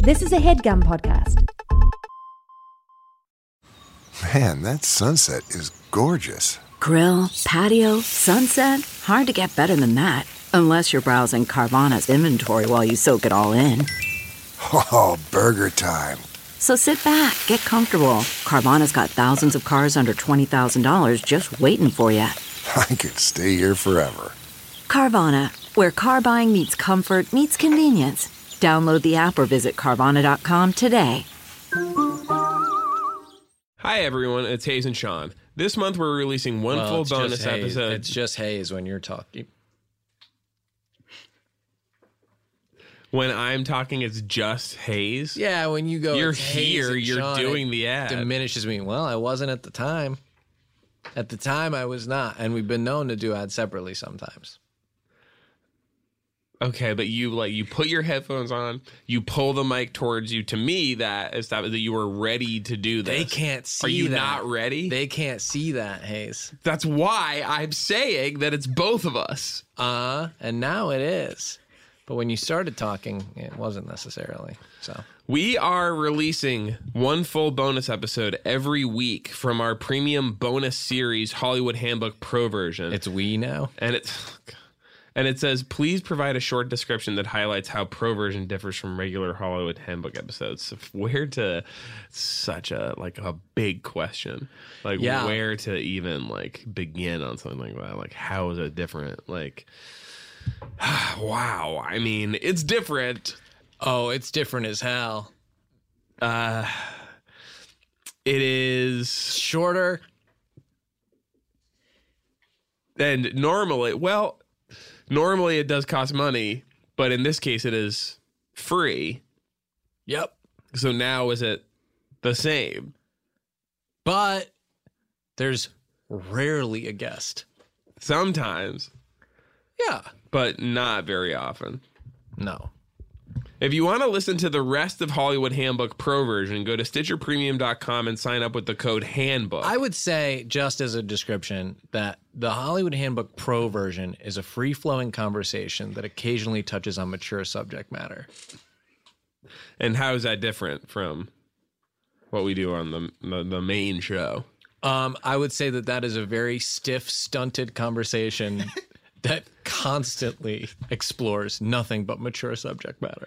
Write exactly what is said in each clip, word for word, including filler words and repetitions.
This is a HeadGum podcast. Man, that sunset is gorgeous. Grill, patio, sunset. Hard to get better than that. Unless you're browsing Carvana's inventory while you soak it all in. Oh, burger time. So sit back, get comfortable. Carvana's got thousands of cars under twenty thousand dollars just waiting for you. I could stay here forever. Carvana, where car buying meets comfort meets convenience. Download the app or visit Carvana dot com today. Hi everyone, it's Hayes and Sean. This month we're releasing one well, full it's bonus just Hayes. episode. It's just Hayes when you're talking. When I'm talking, it's just Hayes. Yeah, when you go, You're it's Hayes here, and you're Sean, doing it the ad. Diminishes me. Well, I wasn't at the time. At the time, I was not, and we've been known to do ads separately sometimes. Okay, but you like you put your headphones on, you pull the mic towards you. To me, that is that, that you were ready to do this. They can't see. Are you that. not ready? They can't see that, Hayes. That's why I'm saying that it's both of us. Uh, and now it is. But when you started talking, it wasn't necessarily. So we are releasing one full bonus episode every week from our premium bonus series, Hollywood Handbook Pro version. it's we now. And it's and it says, please provide a short description that highlights how Pro version differs from regular Hollywood Handbook episodes. So where to such a like a big question. Like Yeah. where to even like begin on something like that? Like how is it different? Like wow. I mean, it's different. Oh, it's different as hell. Uh it is Shorter. and normally, well, normally it does cost money, but in this case it is free. Yep. So now is it the same? But there's rarely a guest. Sometimes, Yeah. but not very often. No. If you want to listen to the rest of Hollywood Handbook Pro version, go to Stitcher Premium dot com and sign up with the code HANDBOOK. I would say, just as a description, that the Hollywood Handbook Pro version is a free-flowing conversation that occasionally touches on mature subject matter. And how is that different from what we do on the the, the main show? Um, I would say that that is a very stiff, stunted conversation that constantly explores nothing but mature subject matter.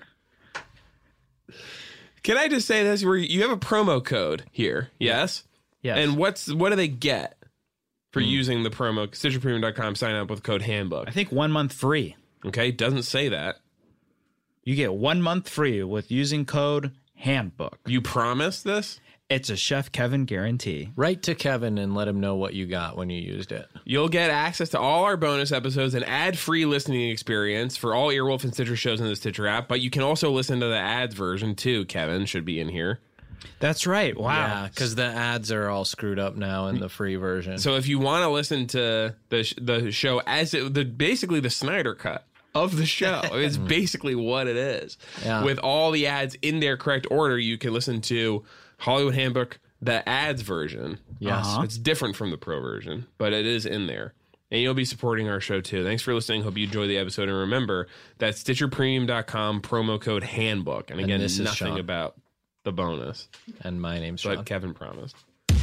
Can I just say this? Where you have a promo code here, yes? Yes. And what's what do they get for using the promo Stitcher Premium dot com? Sign up with code HANDBOOK. I think one month free. Okay, doesn't say that. You get one month free with using code HANDBOOK. You promised this? It's a Chef Kevin guarantee. Write to Kevin and let him know what you got when you used it. You'll get access to all our bonus episodes and ad-free listening experience for all Earwolf and Stitcher shows in the Stitcher app, but you can also listen to the ads version too. Kevin should be in here. That's right. Wow. Yeah, because the ads are all screwed up now in the free version. So if you want to listen to the sh- the show as it, the basically the Snyder cut of the show, it's basically what it is. Yeah. With all the ads in their correct order, you can listen to Hollywood Handbook, the ads version. Yes. Uh-huh. It's different from the pro version, but it is in there. And you'll be supporting our show too. Thanks for listening. Hope you enjoy the episode. And remember, that's Stitcher Premium dot com, promo code HANDBOOK. And again, this is nothing Sean. about the bonus, And my name's but Sean. Kevin promised.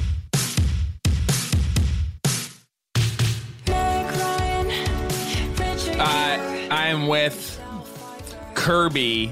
Uh, I'm with Kirby.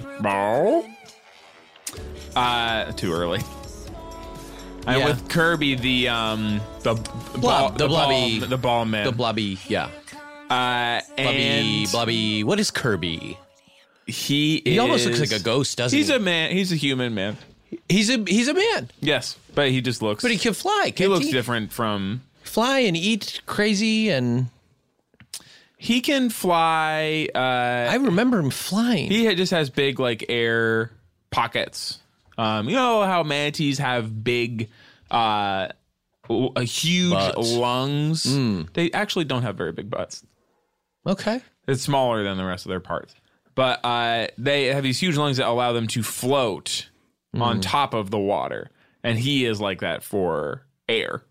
Uh, too early. I'm Yeah. with Kirby, the um, the Blob, ball, the blobby- ball, the ball man. The blobby, yeah. uh, Blobby, and blobby. What is Kirby? he He is, almost looks like a ghost, doesn't He's he? a man. He's a human man. He's a he's a man, Yes, but he just looks. but he can fly. he Can't looks he? different from. Fly and eat crazy, and He can fly. Uh, I remember him flying. He just has big like air pockets. Um, you know how manatees have big, uh, w- a huge Butts. lungs. They actually don't have very big butts. Okay. It's smaller than the rest of their parts, but uh, they have these huge lungs that allow them to float on top of the water, and he is like that for air.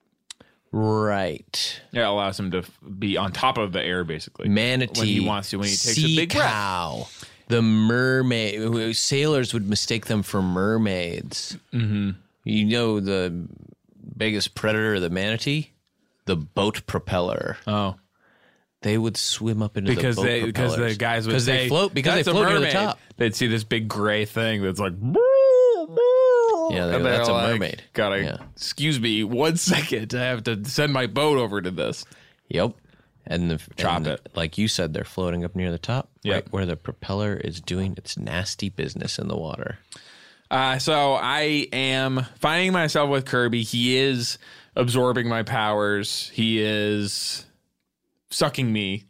Right. It allows him to f- be on top of the air, basically. Manatee. when he wants to, when he takes sea a big breath. cow. the mermaid sailors would mistake them for mermaids. Mm-hmm. You know the biggest predator of the manatee? The boat propeller. Oh. They would swim up into because the boat they because the guys would because say, they float because they "That's a float near the mermaid." top. They'd see this big gray thing that's like, Yeah, they, and that's a they're like, mermaid. Gotta Yeah. excuse me one second. I have to send my boat over to this. Yep. And the Chop and it. like you said, they're floating up near the top, Yep. right where the propeller is doing its nasty business in the water. Uh, so I am finding myself with Kirby. He is absorbing my powers. He is sucking me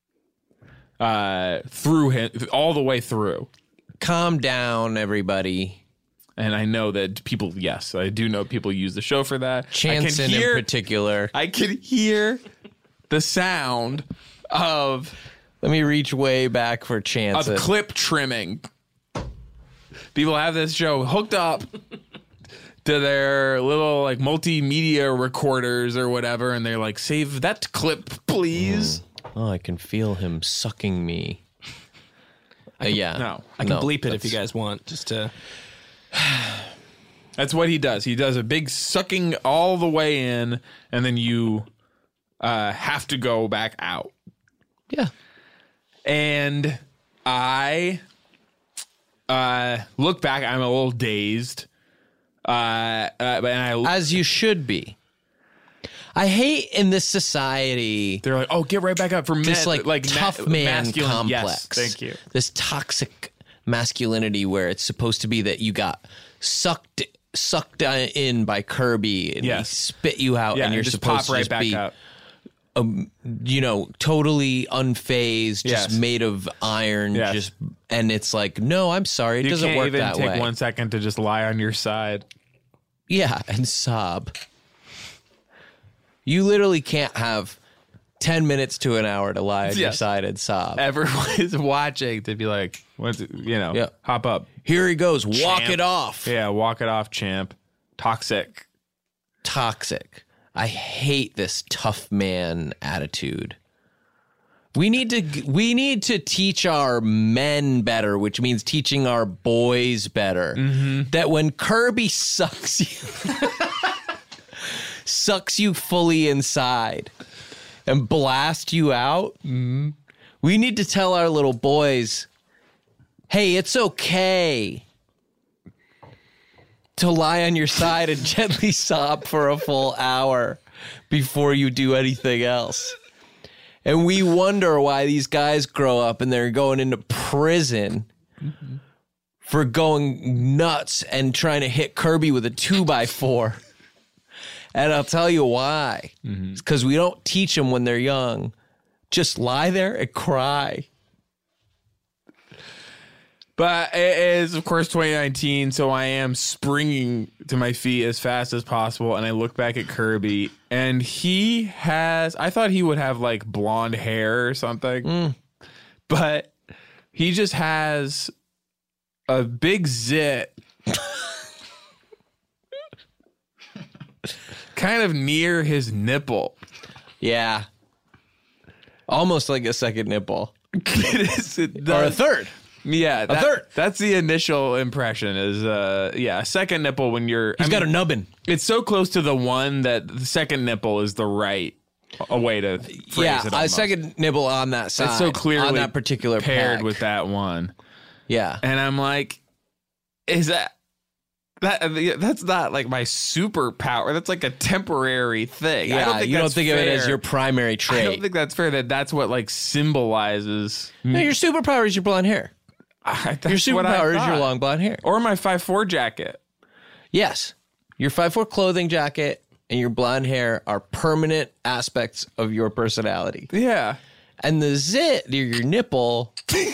uh, through him all the way through. Calm down, everybody. And I know that people, yes, I do know people use the show for that. Chanson I can hear, in particular. I can hear the sound of Let me reach way back for Chanson. of clip trimming. People have this show hooked up to their little like multimedia recorders or whatever, and they're like, "Save that clip, please." Oh, I can feel him sucking me. Uh, yeah. No, I can No, bleep it if you that's- guys want, just to. that's what he does. He does a big sucking all the way in, and then you uh, have to go back out. Yeah. And I uh, look back. I'm a little dazed. Uh, uh, and I As you should be. I hate in this society they're like, "Oh, get right back up for men, this like, like ma- tough man masculine." complex. Yes, thank you. This toxic masculinity where it's supposed to be that you got sucked sucked in by Kirby and Yes. he spit you out Yeah, and you're just supposed pop to right just back be up. you know, totally unfazed, just Yes. made of iron, Yes. just and it's like, no, I'm sorry, it You doesn't can't work even that take way. one second to just lie on your side. Yeah, and sob. You literally can't have ten minutes to an hour to lie on your Yes. side and sob. Everyone is watching to be like, "What's you know? Yeah. Hop up, Here he goes, walk Champ. it off. yeah, walk it off, champ." Toxic. Toxic. I hate this tough man attitude. We need to we need to teach our men better, which means teaching our boys better. That when Kirby sucks you sucks you fully inside and blast you out, we need to tell our little boys, hey, it's okay to lie on your side and gently sob for a full hour before you do anything else. And we wonder why these guys grow up and they're going into prison mm-hmm. for going nuts and trying to hit Kirby with a two by four. And I'll tell you why. Mm-hmm. It's because we don't teach them when they're young. Just lie there and cry. But it is, of course, twenty nineteen, so I am springing to my feet as fast as possible, and I look back at Kirby, and he has, I thought he would have, like, blonde hair or something, mm. but he just has a big zit kind of near his nipple. Yeah. Almost like a second nipple. It is, it Or a does. third. Yeah, that, third. that's the initial impression is, uh, yeah, a second nipple when you're... He's I got a mean, nubbin. It's so close to the one that the second nipple is the right a way to phrase Yeah, it a almost. second nibble on that side. It's so clearly on that particular paired peg. with that one. Yeah. And I'm like, is that... That that's not like my superpower. That's like a temporary thing. Yeah, I don't think you don't that's think of it as fair. your primary trait. I don't think that's fair. That that's what like symbolizes. No, your superpower is your blonde hair. I, that's Your what I superpower is your thought. long blonde hair. or my five four jacket. Yes. Your five four clothing jacket and your blonde hair are permanent aspects of your personality. Yeah. And the zit near your nipple,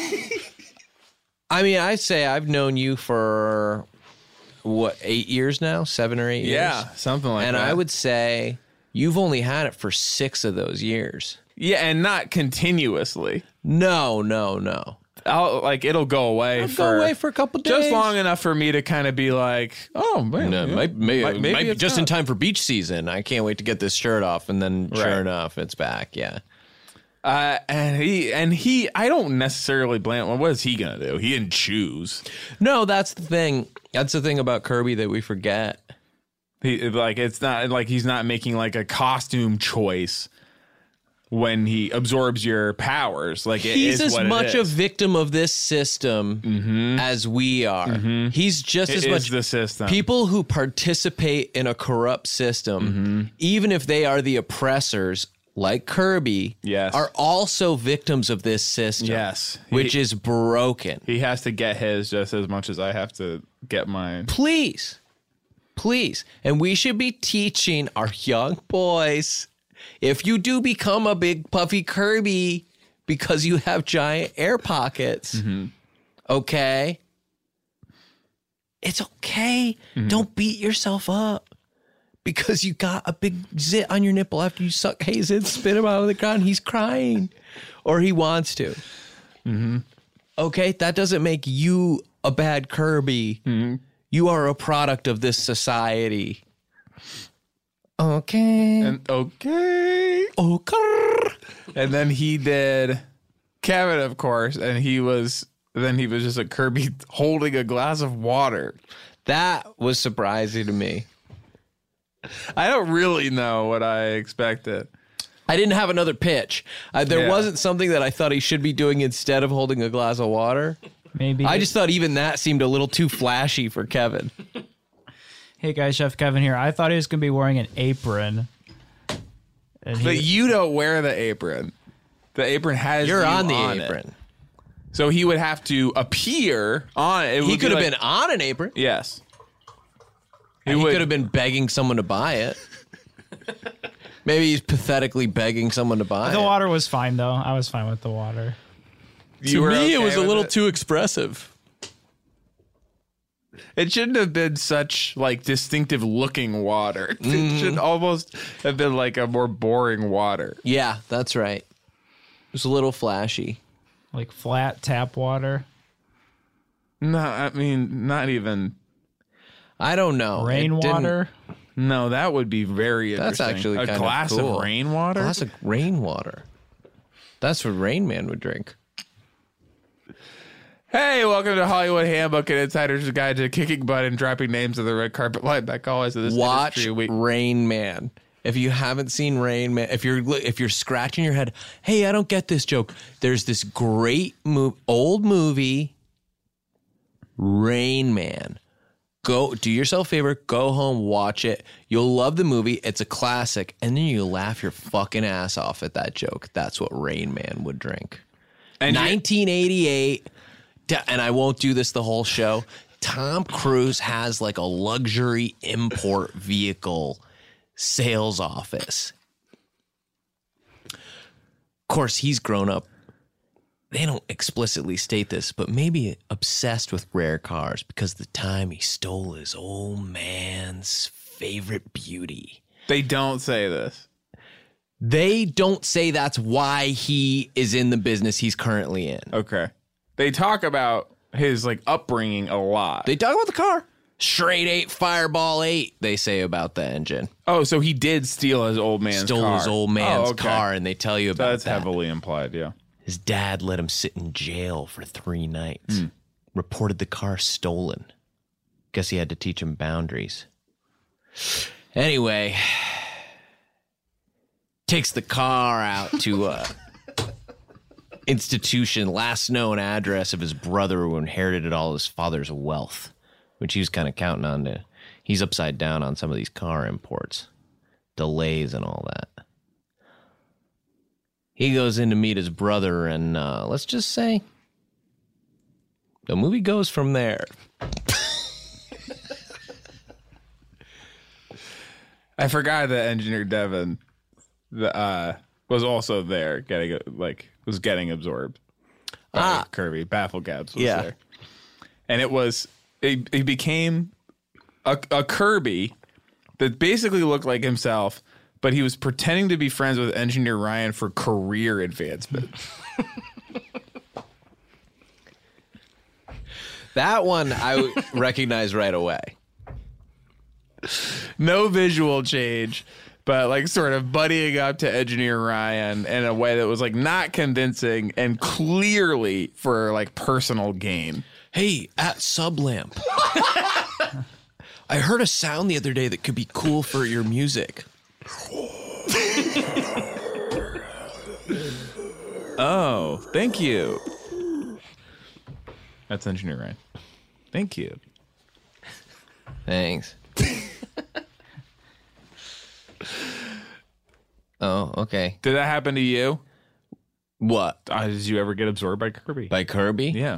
I mean, I say I've known you for, what, eight years now? Seven or eight years? Yeah, something like and that. I would say you've only had it for six of those years. Yeah, and not continuously. No, no, no. I'll like it'll go away I'll for go away for a couple days. just long enough for me to kind of be like, oh man, No, yeah, might, maybe, might- maybe it's just in not. time for beach season. I can't wait to get this shirt off, and then sure Right. enough, it's back. Yeah, Uh, and he and he, I don't necessarily blame him. What is he gonna do? He didn't choose. No, that's the thing. That's the thing about Kirby that we forget. He like it's not like he's not making like a costume choice when he absorbs your powers. Like it He's is as what much it a is. victim of this system Mm-hmm. as we are. Mm-hmm. He's just It as is much the system. People who participate in a corrupt system, Mm-hmm. even if they are the oppressors, like Kirby, Yes. are also victims of this system. Yes. Which He- is broken. He has to get his just as much as I have to get mine. Please. Please. And we should be teaching our young boys, if you do become a big puffy Kirby because you have giant air pockets, Mm-hmm. okay? It's okay. Mm-hmm. Don't beat yourself up because you got a big zit on your nipple after you suck Hayes in, spit him out of the ground. He's crying or he wants to. Mm-hmm. Okay? That doesn't make you a bad Kirby. Mm-hmm. You are a product of this society. Okay. And okay. Okay. And then he did Kevin, of course, and he was then he was just a Kirby holding a glass of water. That was surprising to me. I don't really know what I expected. I didn't have another pitch. Uh, there Yeah. wasn't something that I thought he should be doing instead of holding a glass of water. Maybe. I just thought even that seemed a little too flashy for Kevin. Hey guys, Chef Kevin here. I thought he was going to be wearing an apron. And he, But you don't wear the apron. The apron has You're you on the it. apron. So he would have to appear on it. He would could be have like- been on an apron. Yes. He, would- could have been begging someone to buy it. Maybe he's pathetically begging someone to buy the it. water was fine though. I was fine with the water. You To were me, it okay was a with little it? too expressive. It shouldn't have been such like distinctive looking water. Mm-hmm. It should almost have been like a more boring water. Yeah, that's right. It was a little flashy. Like flat tap water. No, I mean not even. I don't know. It didn't- Rainwater. No, that would be very That's interesting. actually a kind glass of cool. of rainwater. Glass of rainwater. That's what Rain Man would drink. Hey, welcome to Hollywood Handbook and Insider's Guide to Kicking Butt and Dropping Names of the Red Carpet Line. Back always in this Watch industry. We, Rain Man. If you haven't seen Rain Man, if you're if you're scratching your head, hey, I don't get this joke. There's this great mo- old movie, Rain Man. Go do yourself a favor, go home, watch it. You'll love the movie. It's a classic, and then you laugh your fucking ass off at that joke. That's what Rain Man would drink. and you- nineteen eighty-eight, and I won't do this the whole show. Tom Cruise has like a luxury import vehicle sales office. Of course, he's grown up. They don't explicitly state this, but maybe obsessed with rare cars because the time he stole his old man's favorite beauty. they don't say this. They don't say that's why he is in the business he's currently in. Okay. They talk about his like upbringing a lot. They talk about the car. Straight eight, Fireball eight, they say about the engine. oh, so he did steal his old man's Stole car. his old man's Oh, okay. car, and they tell you about That's that. heavily implied, yeah. His dad let him sit in jail for three nights. Reported the car stolen. Guess he had to teach him boundaries. Anyway, takes the car out to a institution, last known address of his brother who inherited all his father's wealth, which he was kind of counting on to. He's upside down on some of these car imports, delays and all that. He goes in to meet his brother, and uh, let's just say the movie goes from there. I forgot that Engineer Devin the, uh, was also there, getting like was getting absorbed by Ah. Kirby. Bafflegabs was Yeah. there, and it was it, it became a, a Kirby that basically looked like himself, but he was pretending to be friends with Engineer Ryan for career advancement. That one I recognize right away. No visual change, but like sort of buddying up to Engineer Ryan in a way that was like not convincing and clearly for like personal gain. Hey, at Sublamp. I heard a sound the other day that could be cool for your music. Oh, thank you. That's Engineer Ryan. Thank you. Thanks. Oh, okay. Did that happen to you? What? Uh, did you ever get absorbed by Kirby? By Kirby? Yeah.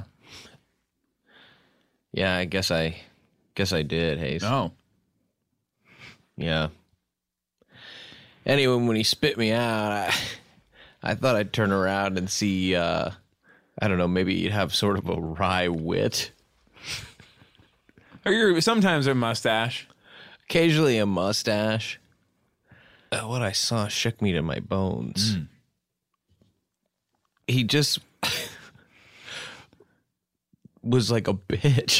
Yeah, I guess I guess I did, Hayes. Oh. Yeah. Anyway, when he spit me out, I I thought I'd turn around and see uh I don't know, maybe he'd have sort of a wry wit. Or you're sometimes a mustache. Occasionally a mustache. Uh, what I saw shook me to my bones. Mm. He just was like a bitch.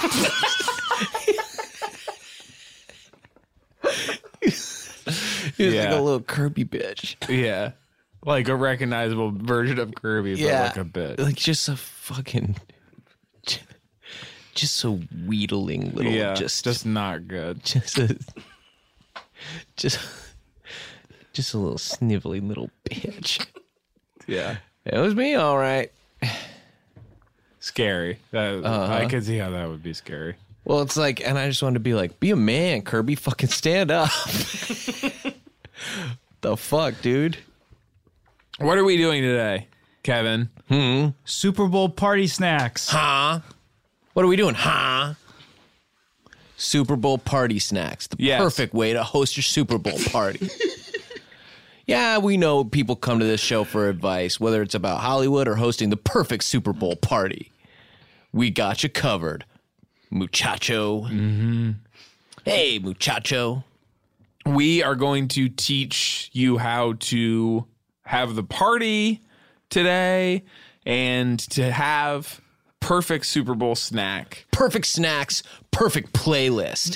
He was Yeah. like a little Kirby bitch. Yeah. Like a recognizable version of Kirby, but Yeah. like a bit. Like just a fucking, just a wheedling little, yeah, just, just not good. just a, just, just a little sniveling little bitch. Yeah. It was me, all right. Scary. That, Uh-huh. I could see how that would be scary. Well, it's like, and I just wanted to be like, be a man, Kirby, fucking stand up. The fuck, dude? What are we doing today, Kevin? Super Bowl party snacks. Huh? What are we doing? Huh? Super Bowl party snacks. The Yes. perfect way to host your Super Bowl party. Yeah, we know people come to this show for advice, whether it's about Hollywood or hosting the perfect Super Bowl party. We got you covered, muchacho. Mm-hmm. Hey, muchacho. We are going to teach you how to have the party today and to have perfect Super Bowl snack. Perfect snacks, perfect playlist.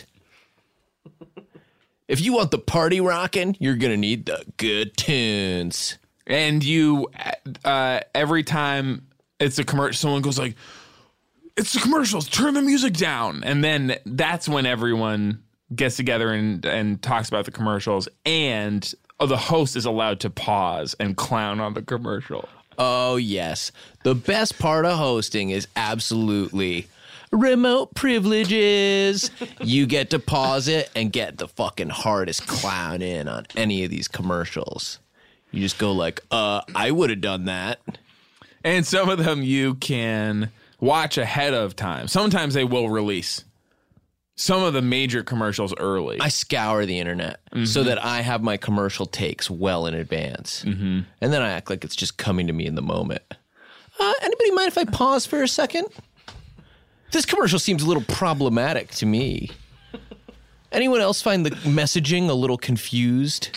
If you want the party rocking, you're going to need the good tunes. And you, uh, every time it's a commercial, someone goes like, it's the commercials, turn the music down. And then that's when everyone gets together and, and talks about the commercials, and oh, the host is allowed to pause and clown on the commercial. Oh, yes. The best part of hosting is absolutely remote privileges. You get to pause it and get the fucking hardest clown in on any of these commercials. You just go like, uh, I would have done that. And some of them you can watch ahead of time. Sometimes they will release some of the major commercials early. I scour the internet mm-hmm. so that I have my commercial takes well in advance. Mm-hmm. And then I act like it's just coming to me in the moment. Uh, anybody mind if I pause for a second? This commercial seems a little problematic to me. Anyone else find the messaging a little confused?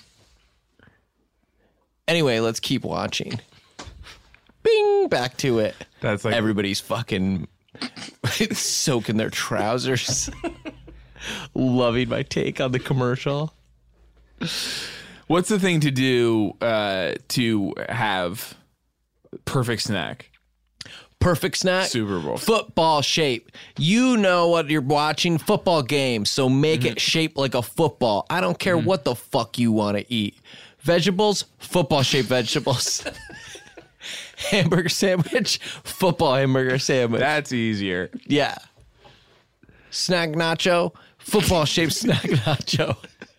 Anyway, let's keep watching. Bing, back to it. That's like everybody's fucking soaking their trousers. Loving my take on the commercial. What's the thing to do uh, to have perfect snack? Perfect snack? Super Bowl. Football shape. You know what you're watching. Football games. So make mm-hmm. it shaped like a football. I don't care mm-hmm. what the fuck you want to eat. Vegetables, football shaped vegetables. Hamburger sandwich, football hamburger sandwich. That's easier. Yeah. Snack nacho, football shaped snack nacho.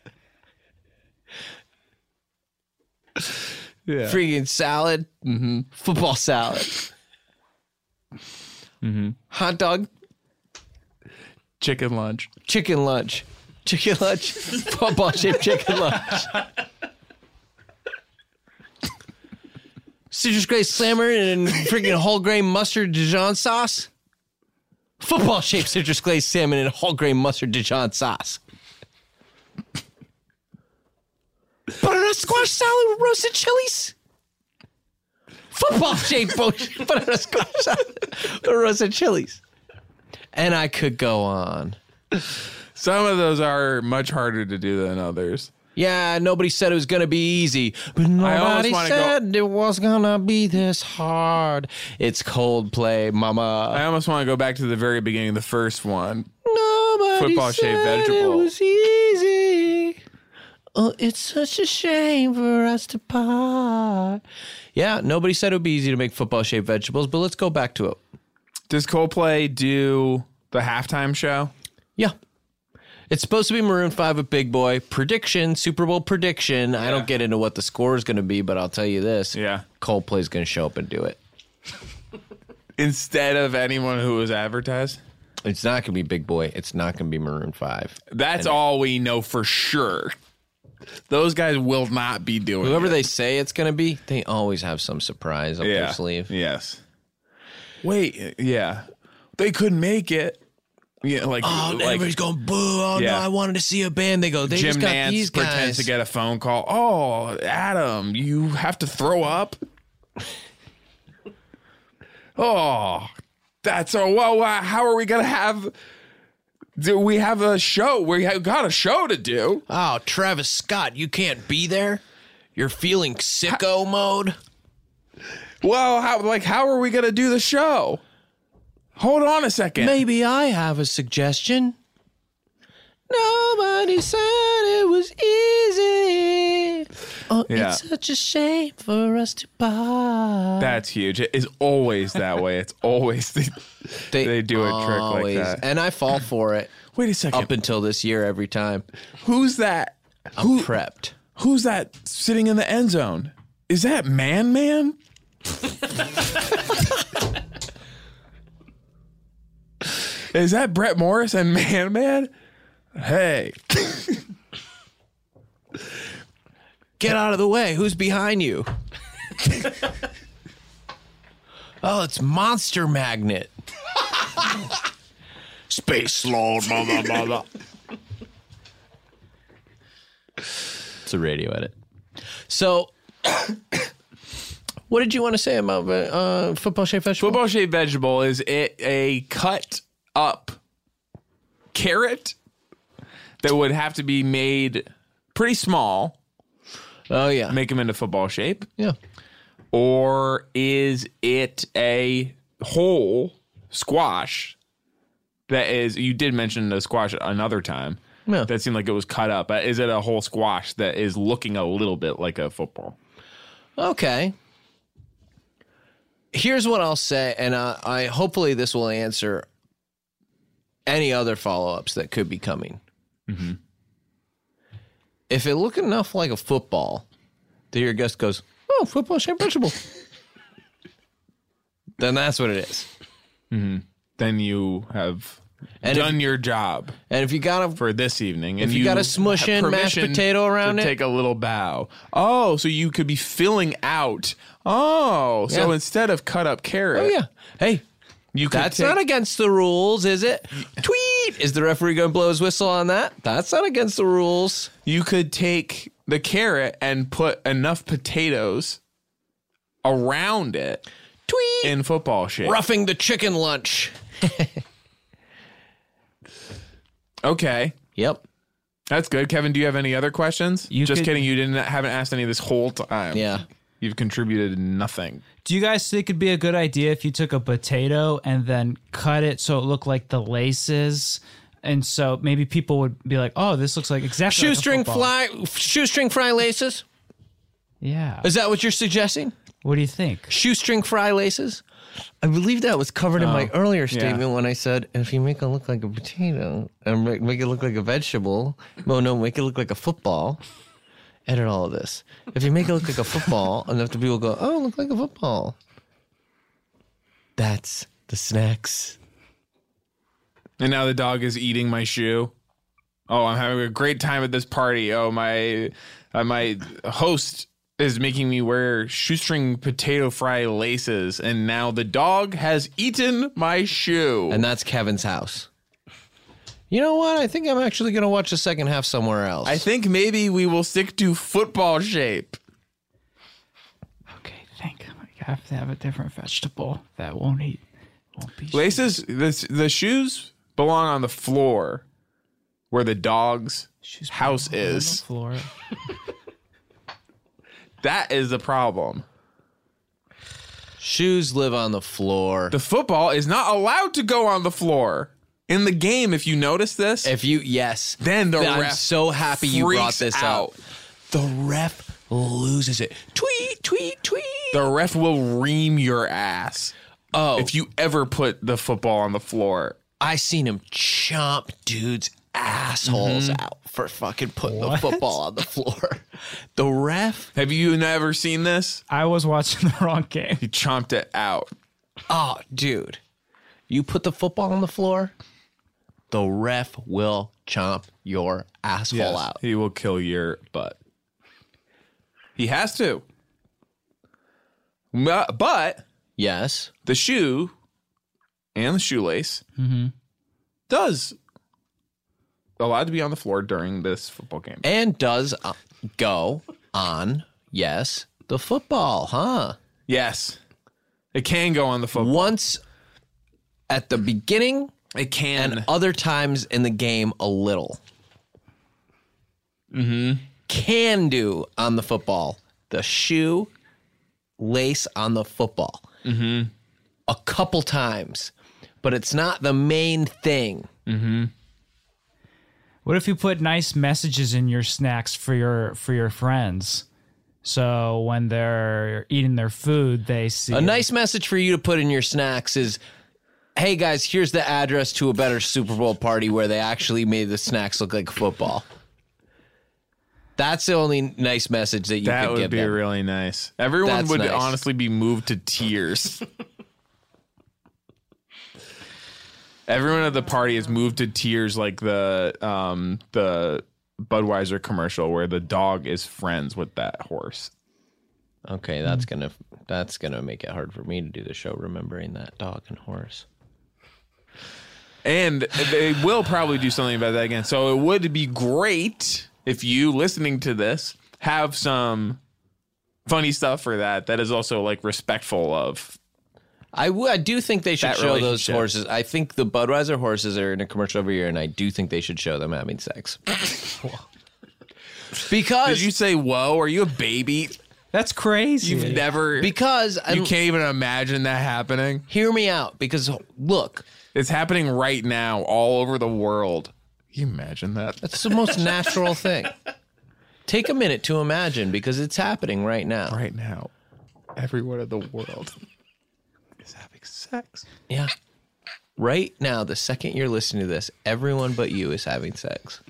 Yeah. Freaking salad, mm-hmm. football salad. Mm-hmm. Hot dog, chicken lunch. Chicken lunch. Chicken lunch, football shaped chicken lunch. Citrus Glaze Slammer and freaking whole grain mustard Dijon sauce. Football shaped citrus glazed salmon and whole grain mustard Dijon sauce. Butternut squash salad with roasted chilies. Football shaped butternut squash salad with roasted chilies. And I could go on. Some of those are much harder to do than others. Yeah, nobody said it was going to be easy, but nobody wanna said it was going to be this hard. It's Coldplay, mama. I almost want to go back to the very beginning of the first one. Nobody Football-shaped said vegetable. it was easy. Oh, it's such a shame for us to part. Yeah, nobody said it would be easy to make football-shaped vegetables, but let's go back to it. Does Coldplay do the halftime show? Yeah. It's supposed to be Maroon five with Big Boy. Prediction, Super Bowl prediction. I don't get into what the score is going to be, but I'll tell you this. Yeah. Coldplay's going to show up and do it. Instead of anyone who was advertised? It's not going to be Big Boy. It's not going to be Maroon five. That's all we know for sure. Those guys will not be doing Whoever it. they say it's going to be, they always have some surprise up yeah. their sleeve. Yes. Wait, yeah. They couldn't make it. Yeah, like, Oh, like everybody's going, boo. Oh, Yeah. no, I wanted to see a band. They go, they Jim just got Nance these pretends guys. to get a phone call. Oh, Adam, you have to throw up? Oh, that's so, well, uh, how are we going to have, do we have a show? We have got a show to do. Oh, Travis Scott, you can't be there? You're feeling sicko mode? Well, how, like, how are we going to do the show? Hold on a second. Maybe I have a suggestion. Nobody said it was easy. Oh, Yeah. it's such a shame for us to part. That's huge. It is always that way. It's always the, they, do a trick like always- that. And I fall for it Wait a second. up until this year every time. Who's that? I'm Who, prepped. who's that sitting in the end zone? Is that Man Man? Is that Brett Morris and Man Man? Hey. Get out of the way. Who's behind you? Oh, it's Monster Magnet. Space Lord, mama, mama. It's a radio edit. So, what did you want to say about uh, football shaped vegetable? Football shaped vegetable is it a cut up carrot that would have to be made pretty small, Oh yeah, make them into football shape? yeah. Or is it a whole squash that is, you did mention the squash another time. Yeah. That seemed like it was cut up. But is it a whole squash that is looking a little bit like a football? Okay. Here's what I'll say, and uh, I hopefully this will answer any other follow-ups that could be coming. Mm-hmm. If it looked enough like a football, that your guest goes, "Oh, football shaped vegetable," then that's what it is. Then you have And done if- your job And if you got a for this evening. If and you got a smush have in mashed permission potato around to it. take a little bow. Oh, so you could be filling out. Oh, so Yeah. instead of cut up carrot. oh yeah, hey, You could that's take, not against the rules, is it? Tweet. Is the referee going to blow his whistle on that? That's not against the rules. you could take the carrot and put enough potatoes around it Tweet. in football shape. Roughing the chicken lunch. Okay. Yep. That's good. Kevin, do you have any other questions? You Just could- kidding. You didn't haven't asked any this whole time. Yeah. You've contributed nothing. Do you guys think it'd be a good idea if you took a potato and then cut it so it looked like the laces? And so maybe people would be like, "Oh, this looks like exactly like a Shoestring football." fly, shoestring fry laces. Yeah. Is that what you're suggesting? What do you think? Shoestring fry laces. I believe that was covered in my earlier yeah. statement when I said if you make it look like a potato and make, make it look like a vegetable, well, no, make it look like a football. Edit all of this. If you make it look like a football, enough the people go, "Oh, look like a football." That's the snacks. And now the dog is eating my shoe. Oh, I'm having a great time at this party. Oh, my uh, my host is making me wear shoestring potato fry laces, and now the dog has eaten my shoe. And that's Kevin's house. You know what? I think I'm actually going to watch the second half somewhere else. I think maybe we will stick to football shape. Okay, think. You have to have a different vegetable that won't eat. Won't be Laces, the, the shoes belong on the floor. where the dog's house On the is. floor. That is the problem. Shoes live on the floor. The football is not allowed to go on the floor. In the game, if you notice this, If you, yes. then the I'm ref so happy you brought freaks this out. out. The ref loses it. Tweet, tweet, tweet. The ref will ream your ass Oh, if you ever put the football on the floor. I seen him chomp dudes' assholes Mm-hmm. out for fucking putting the football on the floor. The ref, Have you never seen this? I was watching the wrong game. He chomped it out. oh, dude, you put the football on the floor, the ref will chomp your asshole out. He will kill your butt. He has to. Ma- But Yes. the shoe and the shoelace does allowed to be on the floor during this football game. And does uh, go on, yes, the football, huh? Yes. It can go on the football. Once at the beginning It can. and other times in the game a little. Mm-hmm. Can do on the football. The shoe lace on the football. Mm-hmm. A couple times. But it's not the main thing. What if you put nice messages in your snacks for your for your friends? So when they're eating their food, they see A nice message for you to put in your snacks is, hey guys, here's the address to a better Super Bowl party where they actually made the snacks look like football. That's the only nice message that you that could would give be them. really nice. Everyone That's would nice. honestly be moved to tears. Everyone at the party is moved to tears like the um, the Budweiser commercial where the dog is friends with that horse. Okay, that's gonna that's gonna make it hard for me to do the show remembering that dog and horse. And they will probably do something about that again. So it would be great if you listening to this have some funny stuff for that that is also like respectful of. I, w- I do think they should That show those relationship. horses. I think the Budweiser horses are in a commercial every year, and I do think they should show them having sex. because Did you say whoa? Are you a baby? That's crazy. You've never because you I'm- can't even imagine that happening. hear me out. Because look, It's happening right now all over the world. Can you imagine that? that's the most natural thing. Take a minute to imagine because it's happening right now. Right now, everyone in the world is having sex. Yeah. Right now, the second you're listening to this, everyone but you is having sex.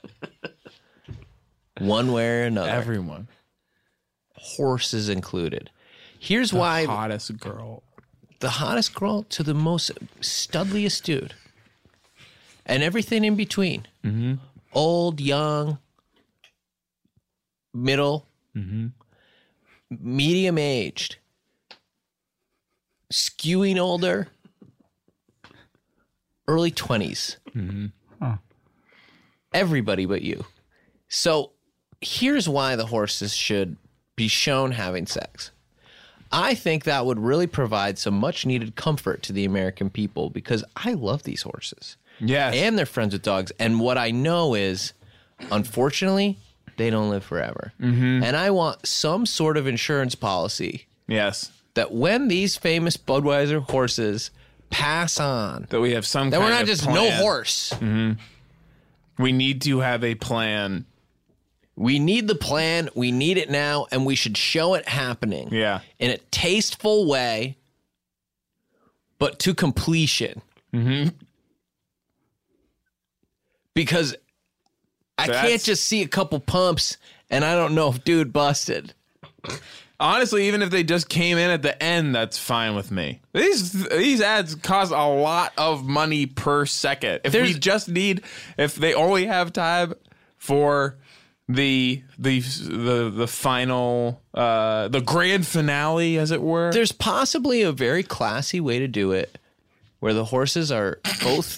One way or another. Everyone. Horses included. Here's The why hottest girl. the hottest girl to the most studliest dude. And everything in between. Mm-hmm. Old, young, middle, Mm-hmm. medium aged, skewing older, early twenties. Mm-hmm. Huh. Everybody but you. So here's why the horses should be shown having sex. I think that would really provide some much needed comfort to the American people because I love these horses. Yes. And they're friends with dogs. And what I know is, unfortunately, they don't live forever. Mm-hmm. And I want some sort of insurance policy Yes. that when these famous Budweiser horses pass on, That we have some that kind we're not of just plan. no horse. We need to have a plan. We need the plan. We need it now, and we should show it happening. Yeah. In a tasteful way, but to completion. Mm-hmm. Because I That's- can't just see a couple pumps and I don't know if dude busted. Honestly, even if they just came in at the end, that's fine with me. These these ads cost a lot of money per second. If we There's- just need, if they only have time for the the the the final uh the grand finale, as it were. There's possibly a very classy way to do it where the horses are both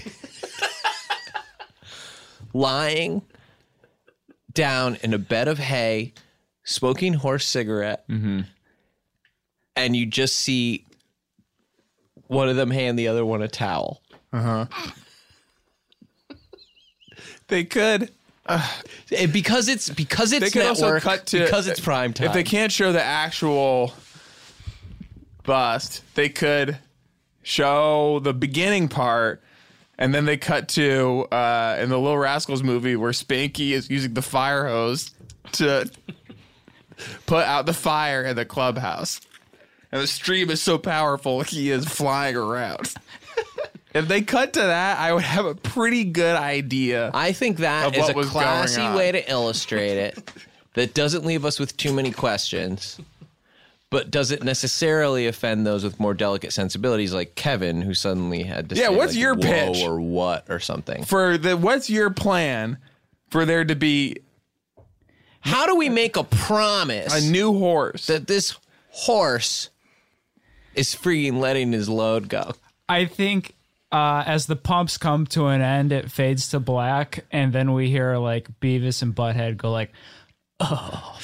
lying down in a bed of hay, smoking horse cigarette, and you just see one of them hand the other one a towel. They could. Eh, because it's because it's They could also network, cut to because it's prime time. If they can't show the actual bust, they could show the beginning part, and then they cut to uh, in the Little Rascals movie where Spanky is using the fire hose to put out the fire in the clubhouse, and the stream is so powerful he is flying around. If they cut to that, I would have a pretty good idea. I think that of is what a was going classy on. way to illustrate it that doesn't leave us with too many questions, but doesn't necessarily offend those with more delicate sensibilities like Kevin, who suddenly had to Yeah, say, what's like, your whoa pitch? or what or something. For the what's your plan for there to be How do we make a promise a new horse? that this horse is freaking letting his load go? I think uh, as the pumps come to an end, it fades to black, and then we hear like Beavis and Butthead go like, "Oh,"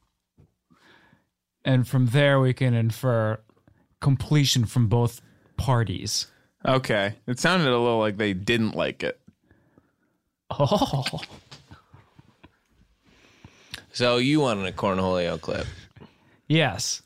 and from there we can infer completion from both parties. Okay. It sounded a little like they didn't like it. Oh, So you wanted a Cornholio clip. yes.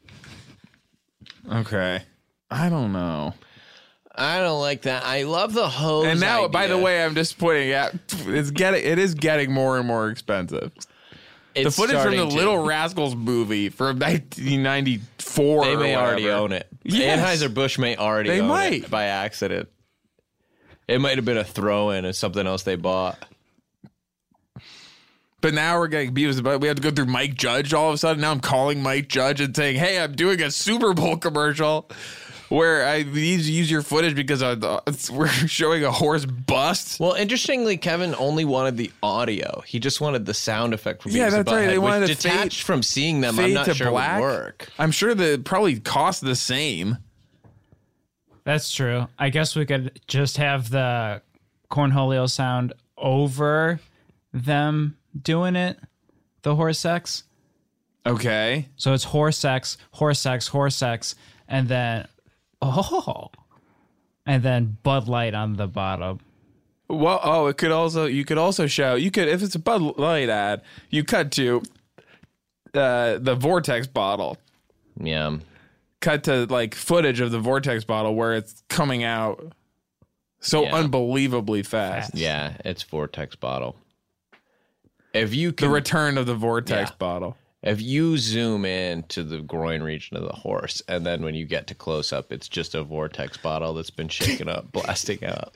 Okay. I don't know. I don't like that. I love the hose. And now, by the idea. way, I'm just pointing out it's getting it is getting more and more expensive. The It's footage from the starting to. Little Rascals movie from nineteen ninety-four. They or may already whatever. own it. Yes. Anheuser-Busch may already They own might. it by accident. It might have been a throw-in of something else they bought. But now we're getting Beavis, but we have to go through Mike Judge all of a sudden. Now I'm calling Mike Judge and saying, "Hey, I'm doing a Super Bowl commercial where I need to use your footage because I, it's, we're showing a horse bust." Well, interestingly, Kevin only wanted the audio. He just wanted the sound effect from Beavis Yeah, and that's right. They Butthead, wanted which to fade- detached from seeing them, I'm Fade not to sure black. would work. I'm sure that it probably cost the same. That's true. I guess we could just have the Cornholio sound over them doing it, the horse sex. Okay. So it's horse sex, horse sex, horse sex, and then oh, and then Bud Light on the bottom. Well, oh, it could also you could also show you could if it's a Bud Light ad, you cut to uh, the Vortex bottle. Yeah. Cut to like footage of the Vortex bottle where it's coming out so Yeah. unbelievably fast. Yeah, it's Vortex bottle. If you The can, return of the Vortex Yeah. bottle. if you zoom in to the groin region of the horse, and then when you get to close up, it's just a Vortex bottle that's been shaken up, blasting out.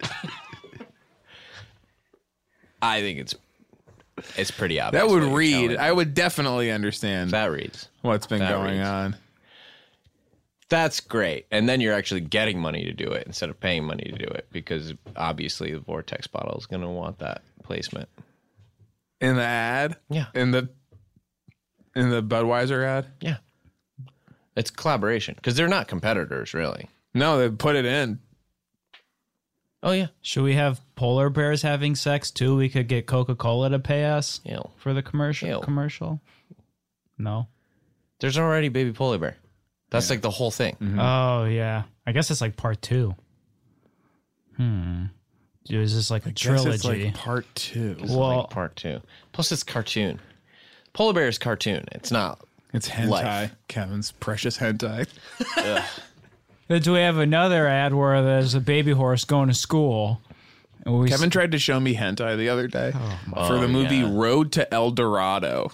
I think it's it's pretty obvious. That would what you're read. telling I me. would definitely understand That reads. what's been that going reads. on. That's great. And then you're actually getting money to do it instead of paying money to do it, because obviously the Vortex bottle is going to want that placement. In the ad? Yeah. In the in the Budweiser ad? Yeah. It's collaboration because they're not competitors, really. No, they put it in. Oh, yeah. Should we have polar bears having sex too? We could get Coca-Cola to pay us Ew. for the commercial. Ew. Commercial? No. There's already Baby Polar Bear. That's like the whole thing. Oh yeah. I guess it's like part two. Hmm. Is this like a Guess trilogy? it's like part two. This is Well- like part two. Plus, it's cartoon. Polar Bear is cartoon. It's not. It's hentai. Life. Kevin's precious hentai. Then do we have another ad where there's a baby horse going to school? And we Kevin tried to show me hentai the other day for the Oh, movie yeah. Road to El Dorado.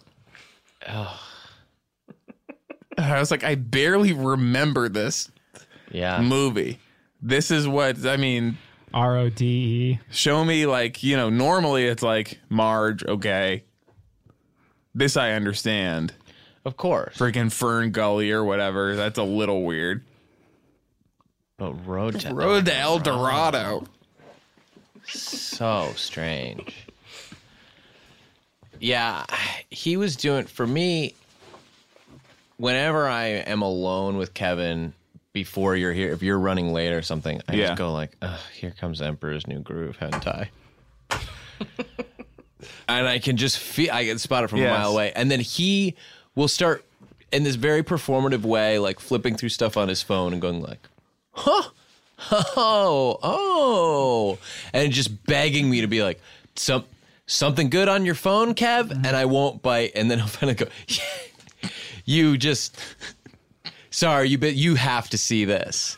I was like, I barely remember this Yeah. movie. This is what, I mean, R O D E. show me like, you know, normally it's like Marge, okay. This I understand. Of course. Freaking Fern Gully or whatever. That's a little weird. But Road to Road to El Dorado. So strange. Yeah, he was doing for me. Whenever I am alone with Kevin before you're here, if you're running late or something, I Yeah. just go like, Ugh, "Here comes Emperor's New Groove hentai," and I can just feel. I can spot it from Yes. a mile away, and then he will start in this very performative way, like flipping through stuff on his phone and going like, "Huh." Oh, oh, and just begging me to be like, some something good on your phone, Kev? And I won't bite. And then I'll finally go, you just, sorry, you but you have to see this.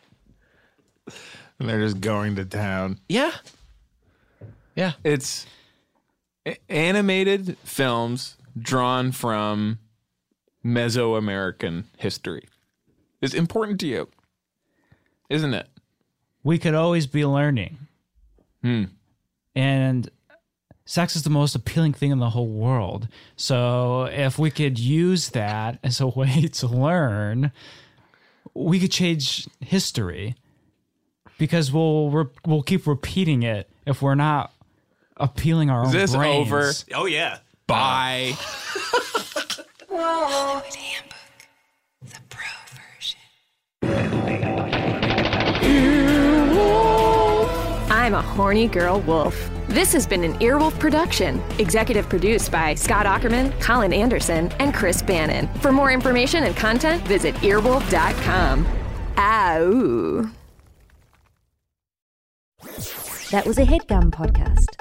And they're just going to town. Yeah. Yeah. It's a- animated films drawn from Mesoamerican history. It's important to you, isn't it? We could always be learning. Hmm. And sex is the most appealing thing in the whole world. So if we could use that as a way to learn, we could change history, because we'll re- we'll keep repeating it if we're not appealing our Is own this brains. over? Oh, yeah. Bye. Hollywood Handbook, the pro version. I'm a horny girl wolf. This has been an Earwolf production, executive produced by Scott Ackerman, Colin Anderson, and Chris Bannon. For more information and content, visit earwolf dot com. Ow. That was a HeadGum podcast.